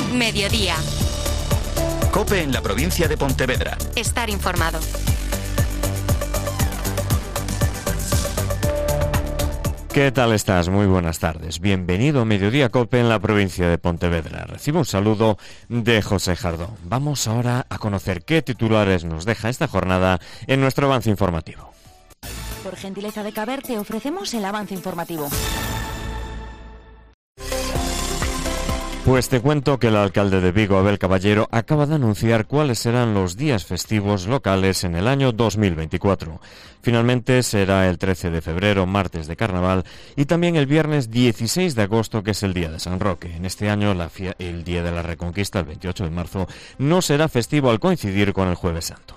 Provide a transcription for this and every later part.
Mediodía. COPE en la provincia de Pontevedra. Estar informado. ¿Qué tal estás? Muy buenas tardes. Bienvenido a Mediodía COPE en la provincia de Pontevedra. Recibo un saludo de José Jardón. Vamos ahora a conocer qué titulares nos deja esta jornada en nuestro avance informativo. Por gentileza de Caber te ofrecemos el avance informativo. Pues te cuento que el alcalde de Vigo, Abel Caballero, acaba de anunciar cuáles serán los días festivos locales en el año 2024. Finalmente será el 13 de febrero, martes de Carnaval, y también el viernes 16 de agosto, que es el día de San Roque. En este año, el día de la Reconquista, el 28 de marzo, no será festivo al coincidir con el Jueves Santo.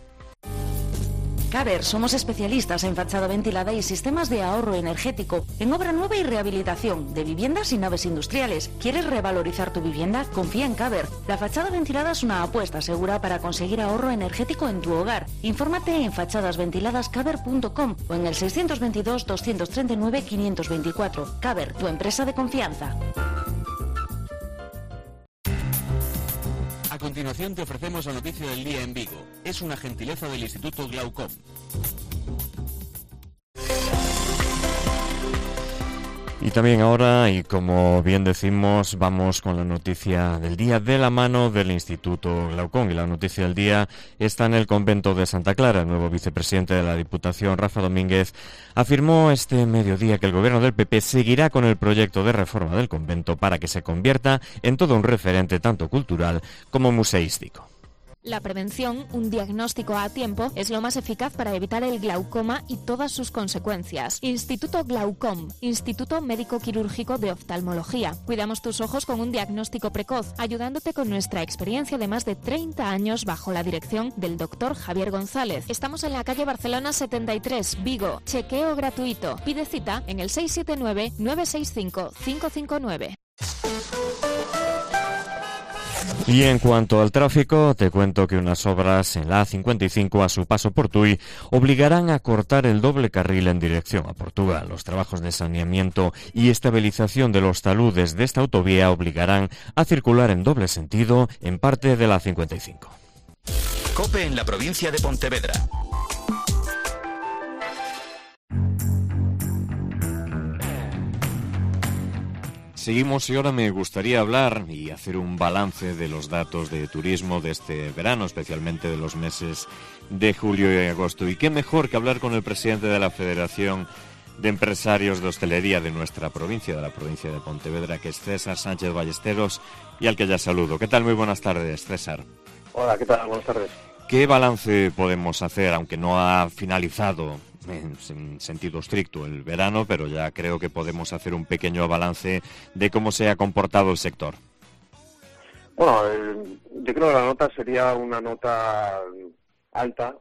Caber, somos especialistas en fachada ventilada y sistemas de ahorro energético, en obra nueva y rehabilitación de viviendas y naves industriales. ¿Quieres revalorizar tu vivienda? Confía en Caber. La fachada ventilada es una apuesta segura para conseguir ahorro energético en tu hogar. Infórmate en fachadasventiladascaber.com o en el 622 239 524. Caber, tu empresa de confianza. A continuación te ofrecemos la noticia del día en Vigo. Es una gentileza del Instituto Glaucom. Y también ahora, y como bien decimos, vamos con la noticia del día de la mano del Instituto Glaucom. Y la noticia del día está en el convento de Santa Clara. El nuevo vicepresidente de la Diputación, Rafa Domínguez, afirmó este mediodía que el gobierno del PP seguirá con el proyecto de reforma del convento para que se convierta en todo un referente tanto cultural como museístico. La prevención, un diagnóstico a tiempo, es lo más eficaz para evitar el glaucoma y todas sus consecuencias. Instituto Glaucom, Instituto Médico Quirúrgico de Oftalmología. Cuidamos tus ojos con un diagnóstico precoz, ayudándote con nuestra experiencia de más de 30 años bajo la dirección del doctor Javier González. Estamos en la calle Barcelona 73, Vigo. Chequeo gratuito. Pide cita en el 679-965-559. Y en cuanto al tráfico, te cuento que unas obras en la A55 a su paso por Tui obligarán a cortar el doble carril en dirección a Portugal. Los trabajos de saneamiento y estabilización de los taludes de esta autovía obligarán a circular en doble sentido en parte de la A55. COPE en la provincia de Pontevedra. Seguimos y ahora me gustaría hablar y hacer un balance de los datos de turismo de este verano, especialmente de los meses de julio y agosto. Y qué mejor que hablar con el presidente de la Federación de Empresarios de Hostelería de nuestra provincia, de la provincia de Pontevedra, que es César Sánchez Ballesteros, y al que ya saludo. ¿Qué tal? Muy buenas tardes, César. Hola, ¿qué tal? Buenas tardes. ¿Qué balance podemos hacer, aunque no ha finalizado en sentido estricto el verano, pero ya creo que podemos hacer un pequeño balance de cómo se ha comportado el sector? Bueno, yo creo que la nota sería una nota alta,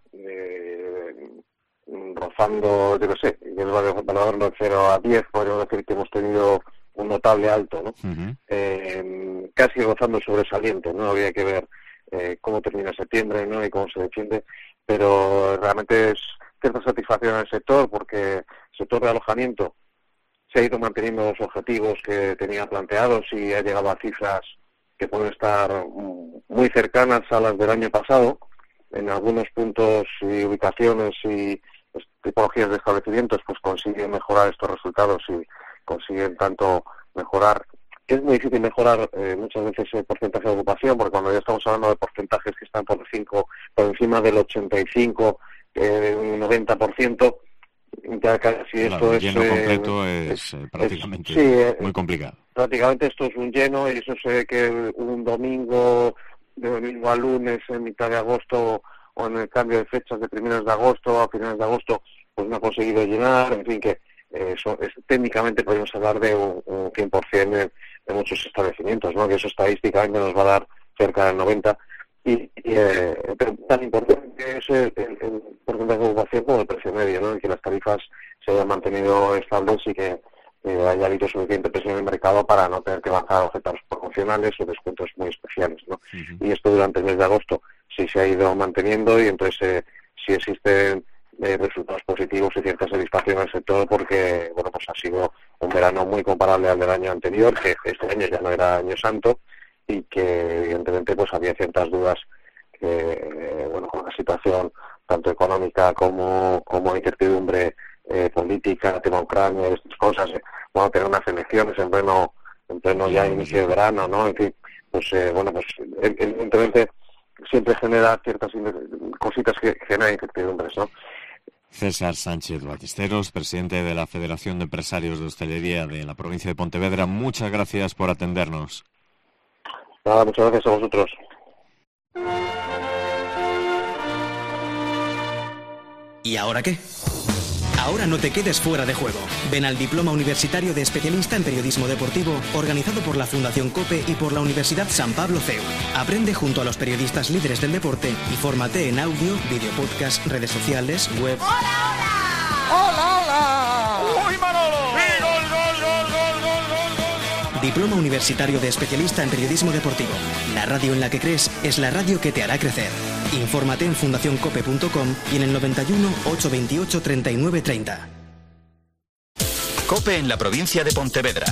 rozando, yo qué sé, valorarlo de 0 a 10, podríamos decir que hemos tenido un notable alto, ¿no? Uh-huh. Casi rozando sobresaliente, ¿no? Habría que ver cómo termina septiembre, ¿no? Y cómo se defiende, pero realmente es cierta satisfacción en el sector, porque el sector de alojamiento se ha ido manteniendo los objetivos que tenía planteados y ha llegado a cifras que pueden estar muy cercanas a las del año pasado. En algunos puntos y ubicaciones y tipologías de establecimientos pues consiguen mejorar estos resultados y consiguen tanto mejorar. Es muy difícil mejorar muchas veces el porcentaje de ocupación, porque cuando ya estamos hablando de porcentajes que están por encima del 85%, un 90%, ya casi claro, esto es... lleno completo es prácticamente muy complicado. Prácticamente esto es un lleno, y eso se ve que un domingo, de domingo a lunes, en mitad de agosto, o en el cambio de fechas de primeros de agosto a finales de agosto, pues no ha conseguido llenar, en fin, que técnicamente podemos hablar de un 100% de muchos establecimientos, ¿no? Que eso estadísticamente nos va a dar cerca del 90%. Pero tan importante es el porcentaje de ocupación como el precio medio, ¿no? Y que las tarifas se hayan mantenido estables y que haya habido suficiente presión en el mercado para no tener que bajar ofertas promocionales o descuentos muy especiales, ¿no? Uh-huh. Y esto durante el mes de agosto sí se ha ido manteniendo, y entonces sí existen resultados positivos y cierta satisfacción en el sector, porque bueno, pues ha sido un verano muy comparable al del año anterior, que este año ya no era año santo, y que evidentemente pues había ciertas dudas que, bueno, con la situación tanto económica como incertidumbre política, tema Ucrania, estas cosas, bueno, tener unas elecciones en pleno ya inicio de verano, ¿no? En fin, pues bueno, pues evidentemente siempre genera ciertas cositas que generan incertidumbres, ¿no? César Sánchez Ballesteros, presidente de la Federación de Empresarios de Hostelería de la provincia de Pontevedra, muchas gracias por atendernos. Nada, muchas gracias a vosotros. ¿Y ahora qué? Ahora no te quedes fuera de juego. Ven al Diploma Universitario de Especialista en Periodismo Deportivo, organizado por la Fundación COPE y por la Universidad San Pablo CEU. Aprende junto a los periodistas líderes del deporte y fórmate en audio, video podcast, redes sociales, web... ¡Hola, hola! ¡Hola, hola! ¡Uy, Manolo! ¡Sí, gol, gol, gol, gol, gol, gol, gol! Diploma Universitario de Especialista en Periodismo Deportivo. La radio en la que crees es la radio que te hará crecer. Infórmate en fundacioncope.com y en el 91 828 39 30. COPE en la provincia de Pontevedra.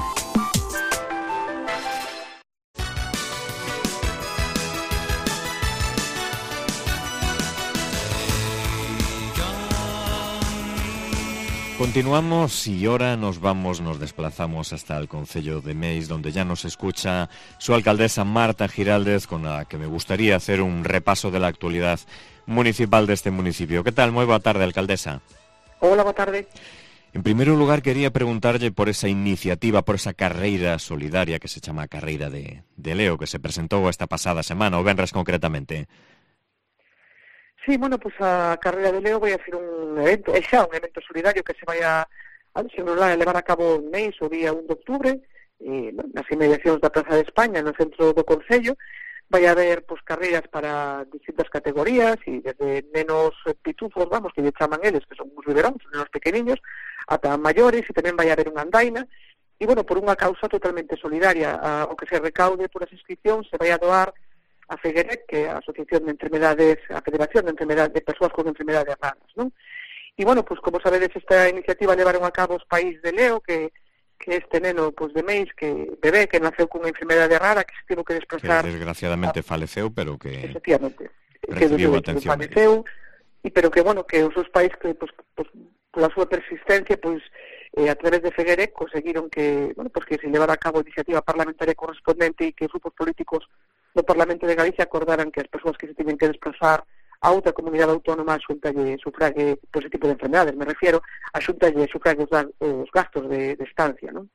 Continuamos y ahora nos desplazamos hasta el concello de Meis, donde ya nos escucha su alcaldesa Marta Giraldez, con la que me gustaría hacer un repaso de la actualidad municipal de este municipio. ¿Qué tal? Muy boa tarde, alcaldesa. Hola, boa tarde. En primer lugar, quería preguntarle por esa iniciativa, por esa carreira solidaria que se chama Carreira de Leo, que se presentou esta pasada semana, o venres concretamente. Sí, bueno, pues a Carreira de Leo vai a ser un evento, é xa un evento solidario que se vai a levar a cabo en Meis o día 1 de octubre, nas inmediacións da Praza de España, no centro do Concello. Vai haber pues carreiras para distintas categorías, e desde nenos pitufos, vamos, que lle chaman eles, que son uns biberóns, nenos pequeniños, ata maiores, e tamén vai haber unha andaina, e, bueno, por unha causa totalmente solidaria. O que se recaude por as inscripcións se vai a doar a FEGEREC, que é a Asociación de Enfermedades, a Federación de Enfermedades de Persoas con Enfermedades Raras, non? E, bueno, pues como sabedes, esta iniciativa levaron a cabo os País de Leo, que este neno, pues, de Meis, que bebé, que naceu cunha enfermedade rara, que se tivo que desplazar... Que desgraciadamente faleceu, pero que... Efectivamente. Recibiu atención faleceu, pero que, bueno, que os seus pais, que, pues, pola súa persistencia, pues, a través de FEGEREC, conseguiron que, bueno, pues, que se levara a cabo a iniciativa parlamentaria correspondente e que os grupos políticos do Parlamento de Galicia acordaran que as persoas que se tienen que desplazar a outra comunidade autónoma a xuntalle sufrague por ese tipo de enfermedades. Me refiero a xuntalle sufrague os gastos de estancia, non?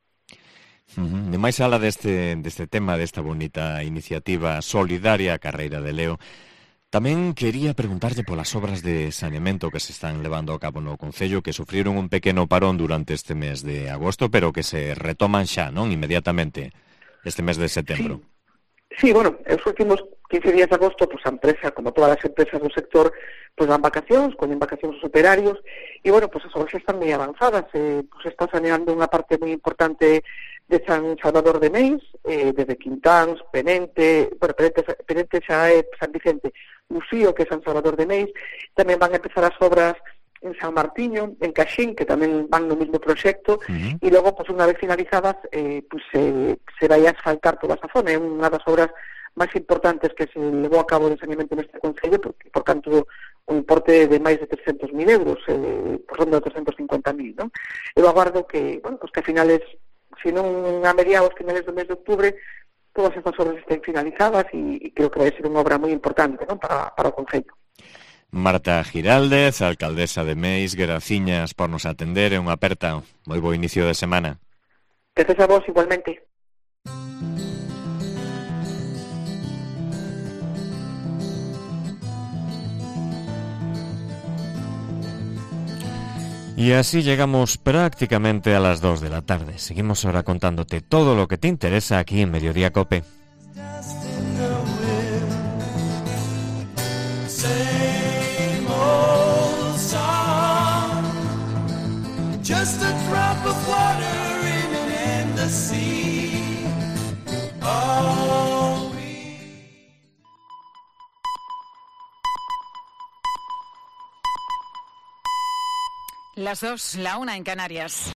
De máis ala deste tema, desta bonita iniciativa solidaria, Carreira de Leo, tamén quería preguntarlle polas obras de saneamento que se están levando a cabo no Concello, que sufriron un pequeno parón durante este mes de agosto, pero que se retoman xa, non? Inmediatamente, este mes de setembro. Sí, bueno, os últimos 15 días de agosto, pues a empresa, como todas as empresas do sector, pues dan vacacións, coñen vacacións os operarios, e, bueno, pues as obras están moi avanzadas, pues está saneando unha parte moi importante de San Salvador de Meis, desde Quintáns, Penente, bueno, Penente xa é San Vicente, Lucío, que é San Salvador de Meis, tamén van a empezar as obras en San Martiño, en Caxín, que tamén van no mismo proxecto, e logo, pues, unha vez finalizadas, pues se vai a asfaltar toda esa zona. É unha das obras máis importantes que se levou a cabo de saneamento neste Concello, por tanto, un importe de máis de 300.000 euros, por ronda de 350.000, non? Eu aguardo que, bueno, pues que a finales, se non a mediados, finales do mes de octubre, todas estas obras estén finalizadas, e creo que vai ser unha obra moi importante, non, para o Concello. Marta Giraldez, alcaldesa de Meis, graciñas por nos atender, e unha aperta, moi bo inicio de semana. Gracias a vos, igualmente. Y así llegamos prácticamente a las 2 de la tarde. Seguimos ahora contándote todo lo que te interesa aquí en Mediodía Cope. Just a drop of water in an endless sea. Oh, Las 2, la 1 en Canarias.